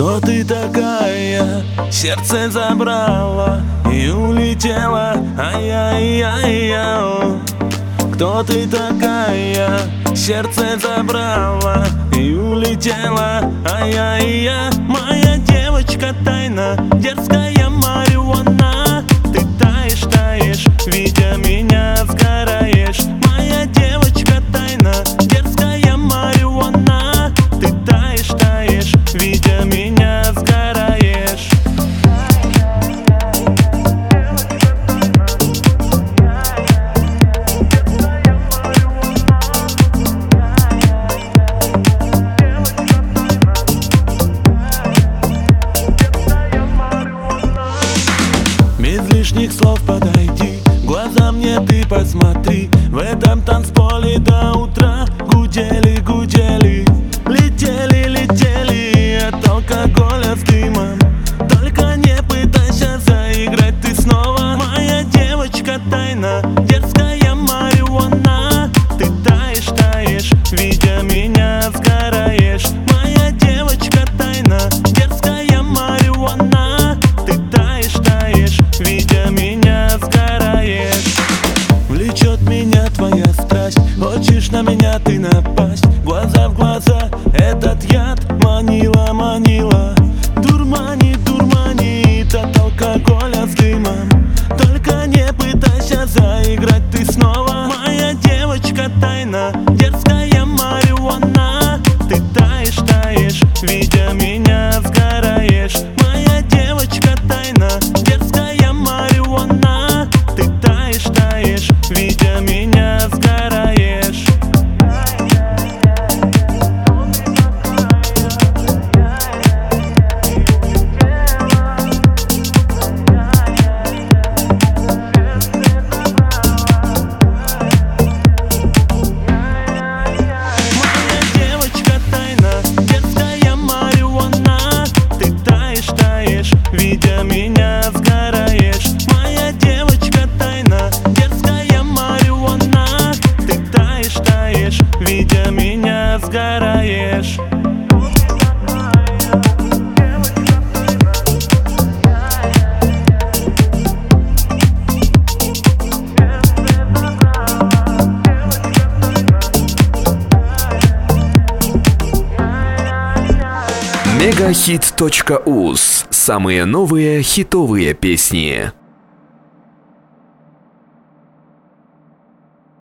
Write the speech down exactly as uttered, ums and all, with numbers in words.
Кто ты такая? Сердце забрала и улетела. Ай-яй-яй-яй. Кто ты такая? Сердце забрала и улетела. Ай-яй-яй. Моя девочка тайна, дерзкая марихуана. Ты таешь, таешь, видя меня сгораешь. Моя девочка тайна, дерзкая марихуана. Ты таешь, таешь, видя меня сгораешь. Без лишних слов подойди, в глаза мне ты посмотри. В этом танцполе до утра гудели, гудели, летели, летели от алкоголя с дымом. Только не пытайся заиграть ты снова. Моя девочка тайна, дерзкая марихуана. Ты таешь, таешь, видя меня сгораешь. Моя девочка тайна, дерзкая марихуана. Ты таешь, таешь, видя меня сгораешь. Влечет меня твоя страсть, хочешь на меня ты напасть. Глаза в глаза, этот яд манила, манила. Дурманит, дурманит от алкоголя с дымом. Только не пытайся заиграть ты снова. Моя девочка тайна, дерзкая марихуана. Ты таешь, таешь, видя меня сгораешь. Моя девочка тайна, дерзкая марихуана. Ты таешь, таешь, видя меня сгораешь. Видя меня сгораешь. Моя девочка тайна, дерзкая марихуана. Ты таешь, таешь, видя меня сгораешь. мегахит точка уз. Самые новые хитовые песни.